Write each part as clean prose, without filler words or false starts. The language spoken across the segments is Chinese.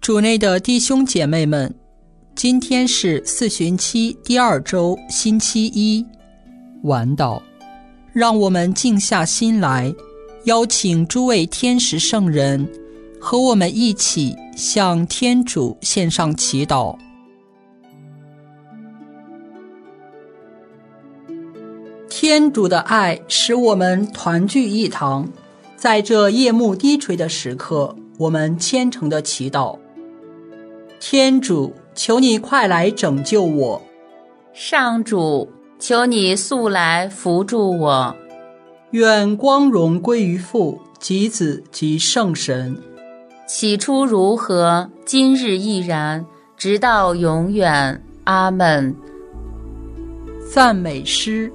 主内的弟兄姐妹们，今天是四旬期第2周星期一，晚祷。让我们静下心来，邀请诸位天使圣人和我们一起向天主献上祈祷。天主的爱使我们团聚一堂，在这夜幕低垂的时刻，我们虔诚的祈祷。天主，求你快来拯救我。 上主，求你速来扶助我。 愿光荣归于父及子及圣神。 起初如何，今日亦然，直到永远。阿们。 赞美诗。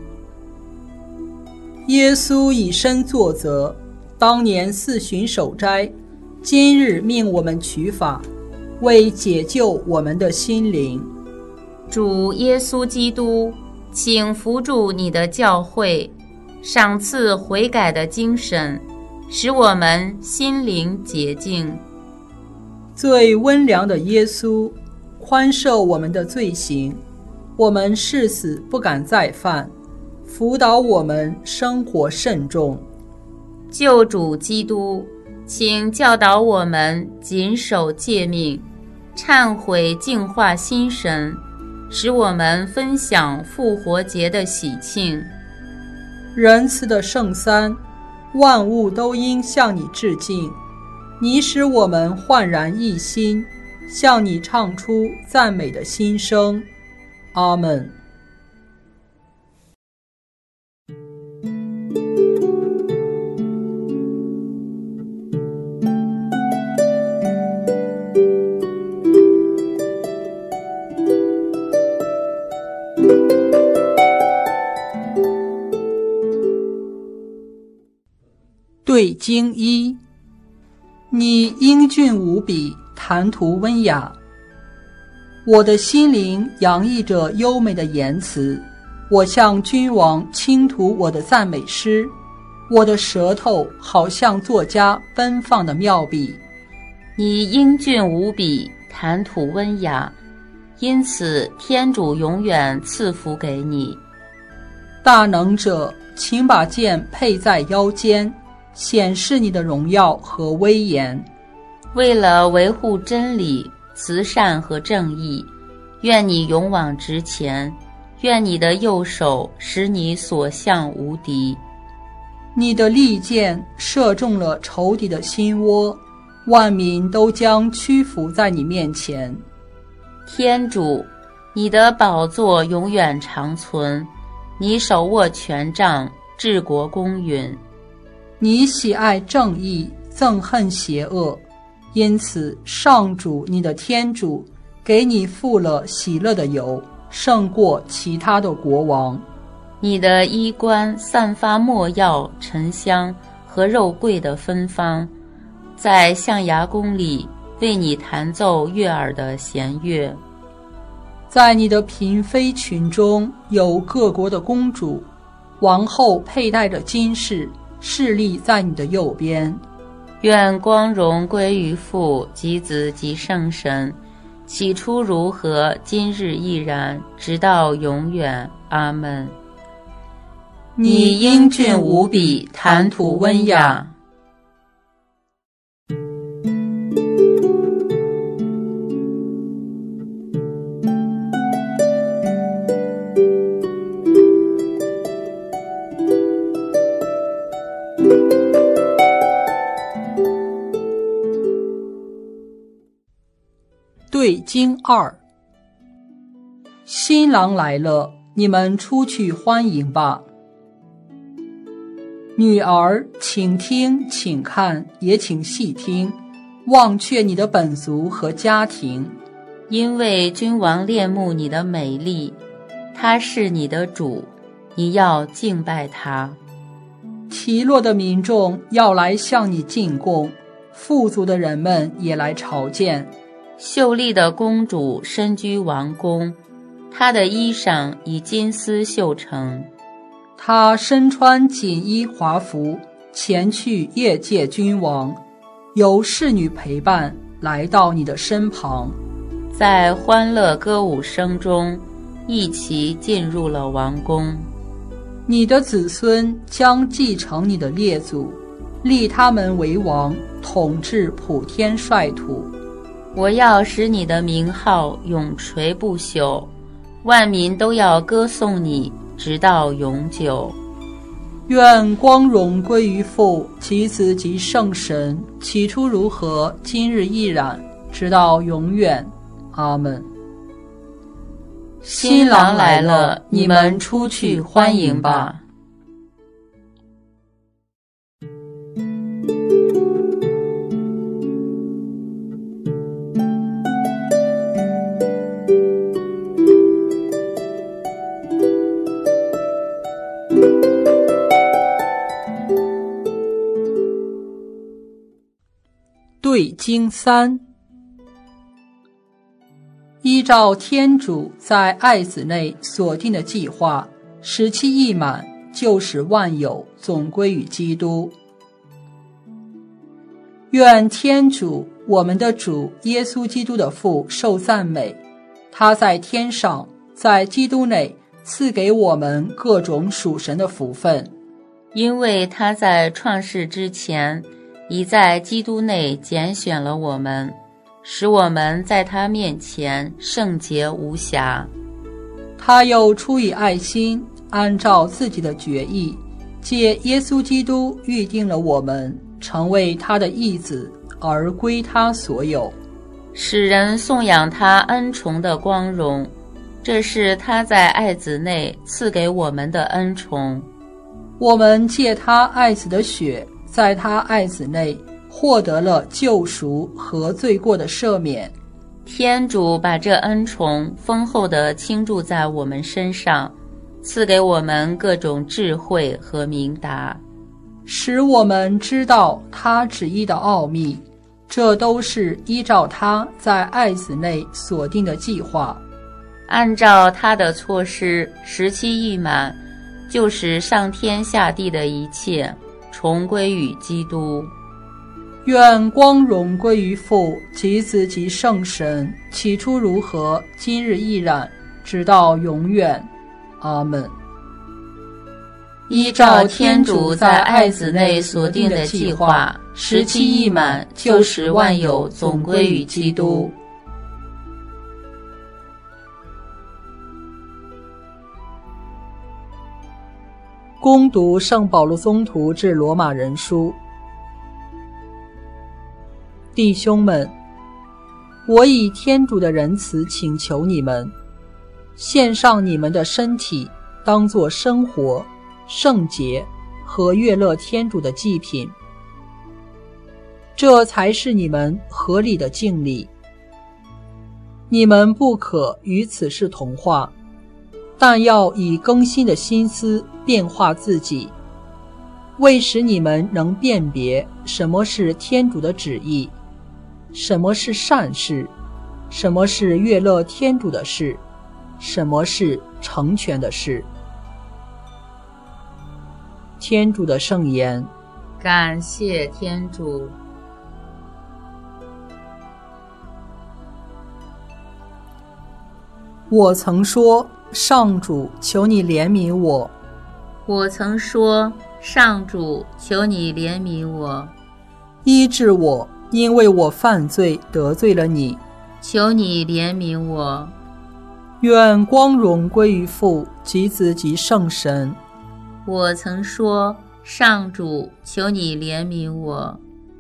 耶稣以身作则，当年四旬守斋，今日命我们取法，为解救我们的心灵。 主耶稣基督，请扶助你的教会，赏赐悔改的精神，使我们心灵洁净。 最温良的耶稣，宽赦我们的罪行，我们誓死不敢再犯，辅导我们生活慎重。 救主基督，请教导我们谨守诫命，忏悔净化心神，使我们分享复活节的喜庆。 仁慈的圣三，万物都应向你致敬，你使我们焕然一新，向你唱出赞美的心声。阿们。对经一，你英俊无比，谈吐温雅。我的心灵洋溢着优美的言辞，我向君王倾吐我的赞美诗，我的舌头好像作家奔放的妙笔。 你英俊无比，谈吐温雅，因此天主永远赐福给你。 大能者，请把剑佩在腰间，显示你的荣耀和威严。 为了维护真理、慈善和正义，愿你勇往直前，愿你的右手使你所向无敌。 你的利剑射中了仇敌的心窝，万民都将屈服在你面前。 天主，你的宝座永远长存，你手握权杖，治国公允。 你喜爱正义，憎恨邪恶，因此上主你的天主给你付了喜乐的油，胜过其他的国王。 你的衣冠散发没药、沉香和肉桂的芬芳，在象牙宫里为你弹奏悦耳的弦乐。 在你的嫔妃群中有各国的公主，王后佩戴着金饰，侍立在你的右边。 愿光荣归于父及子及圣神，起初如何，今日亦然，直到永远。阿们。你英俊无比，谈吐温雅。 对经二，新郎来了，你们出去欢迎吧。女儿，请听，请看，也请细听，忘却你的本族和家庭， 因为君王恋慕你的美丽，他是你的主，你要敬拜他。 提洛的民众要来向你进贡，富足的人们也来朝见。 秀丽的公主身居王宫，她的衣裳以金丝绣成。 她身穿锦衣华服，前去谒见君王，由侍女陪伴， 来到你的身旁， 在欢乐歌舞声中一起进入了王宫。 你的子孙将继承你的列祖，立他们为王，统治普天率土。 我要使你的名号永垂不朽，万民都要歌颂你，直到永久。 愿光荣归于父及子及圣神，起初如何，今日亦然，直到永远。阿们。 新郎来了，你们出去欢迎吧。 对经3，依照天主在爱子内所定的计划，时期一满，就使万有总归于基督。愿天主，我们的主耶稣基督的父受赞美，他在天上，在基督内赐给我们各种属神的福分， 因为他在创世之前已在基督内拣选了我们，使我们在他面前圣洁无瑕。 他又出于爱心，按照自己的决意，借耶稣基督预定了我们成为他的义子，而归他所有， 使人颂扬他恩宠的光荣。这是他在爱子内赐给我们的恩宠。 我们借他爱子的血，在他爱子内获得了救赎和罪过的赦免。 天主把这恩宠丰厚地倾注在我们身上，赐给我们各种智慧和明达， 使我们知道他旨意的奥秘，这都是依照他在爱子内所定的计划， 按照他的措施，时期一满，就使上天下地的一切重归于基督。 愿光荣归于父及子及圣神，起初如何，今日亦然，直到永远。阿们。 依照天主在爱子内所定的计划，时期一满，就使万有总归于基督。 恭读圣保禄宗徒致罗马人书。弟兄们，我以天主的仁慈请求你们，献上你们的身体，当作生活、圣洁和悦乐天主的祭品，这才是你们合理的敬礼。你们不可与此事同化，但要以更新的心思变化自己，为使你们能辨别什么是天主的旨意，什么是善事，什么是悦乐天主的事，什么是成全的事。天主的圣言。 感谢天主。 我曾说，上主，求你怜悯我。 我曾说，上主，求你怜悯我。 医治我，因为我犯罪得罪了你。 求你怜悯我。 愿光荣归于父及子及圣神。 我曾说，上主，求你怜悯我。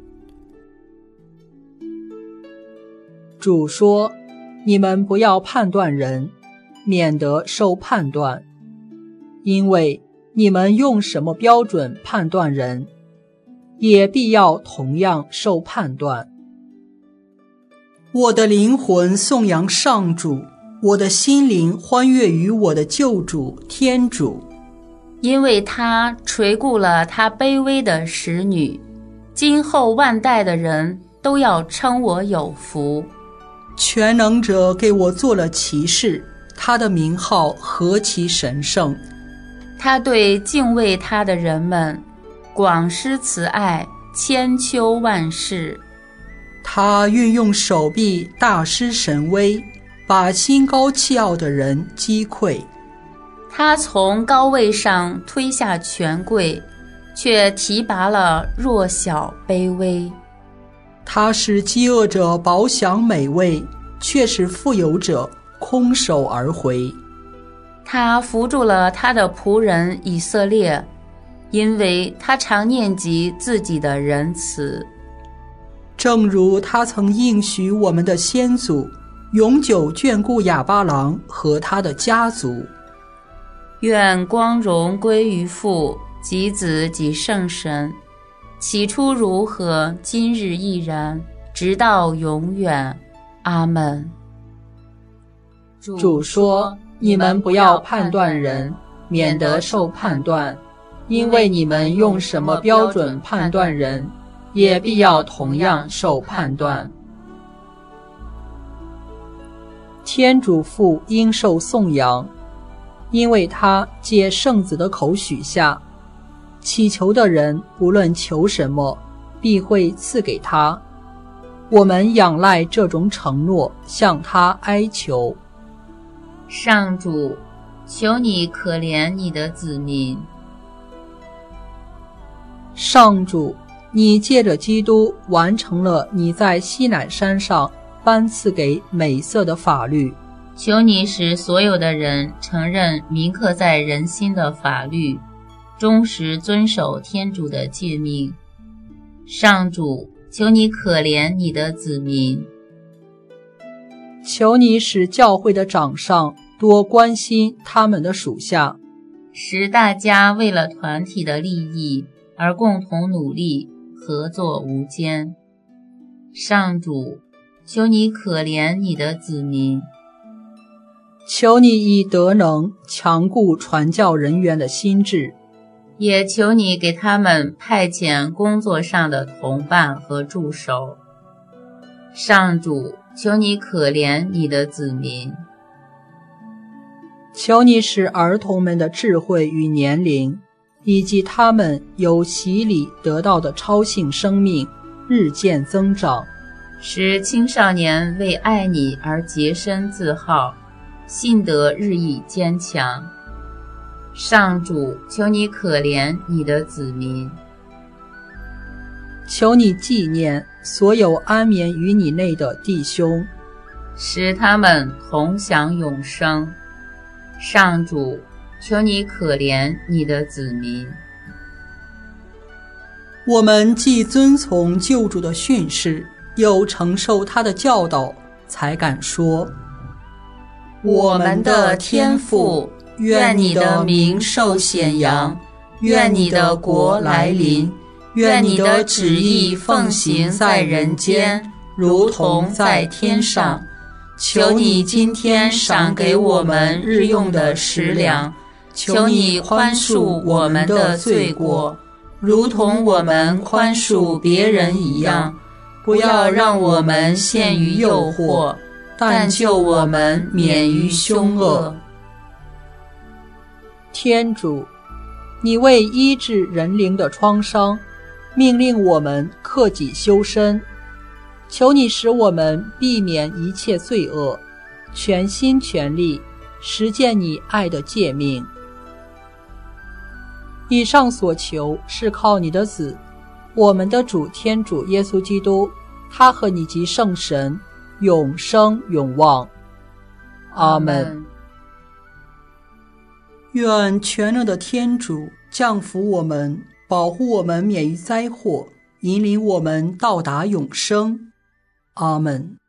主说，你们不要判断人，免得受判断，因为你们用什么标准判断人，也必要同样受判断。我的灵魂颂扬上主，我的心灵欢悦于我的救主天主， 因为他垂顾了他卑微的使女，今后万代的人都要称我有福。 全能者给我做了骑士，他的名号何其神圣。 他对敬畏他的人们广施慈爱，千秋万世。 他运用手臂大施神威，把心高气傲的人击溃。 他从高位上推下权贵，却提拔了弱小卑微。 他使饥饿者饱享美味，却使富有者空手而回。 他扶助了他的仆人以色列，因为他常念及自己的仁慈。 正如他曾应许我们的先祖，永久眷顾亚巴郎和他的家族。 愿光荣归于父及子及圣神，起初如何，今日亦然，直到永远。阿们。 主说，你们不要判断人，免得受判断，因为你们用什么标准判断人，也必要同样受判断。天主父应受颂扬，因为他借圣子的口许下，祈求的人不论求什么，必会赐给他。我们仰赖这种承诺，向他哀求。 上主，求你可怜你的子民。 上主，你借着基督完成了你在西乃山上颁赐给美色的法律， 求你使所有的人承认铭刻在人心的法律，忠实遵守天主的诫命。上主，求你可怜你的子民。 求你使教会的长上多关心他们的属下， 使大家为了团体的利益而共同努力，合作无间。上主，求你可怜你的子民。 求你以德能强固传教人员的心智， 也求你给他们派遣工作上的同伴和助手。上主，求你可怜你的子民。 求你使儿童们的智慧与年龄，以及他们由洗礼得到的超性生命日渐增长， 使青少年为爱你而洁身自好，信德日益坚强。上主，求你可怜你的子民。 求你纪念所有安眠于你内的弟兄， 使他们同享永生。上主，求你可怜你的子民。 我们既遵从救主的训示，又承受他的教导，才敢说： 我们的天父，愿你的名受显扬，愿你的国来临，愿你的旨意奉行在人间，如同在天上。求你今天赏给我们日用的食粮，求你宽恕我们的罪过，如同我们宽恕别人一样。不要让我们陷于诱惑，但救我们免于凶恶。 天主，你为医治人灵的创伤，命令我们克己修身。求你使我们避免一切罪恶，全心全力实践你爱的诫命。以上所求是靠你的子，我们的主天主耶稣基督，他和你及圣神永生永望。阿们。愿全能的天主降福我们，保护我们免于灾祸，引领我们到达永生。阿们。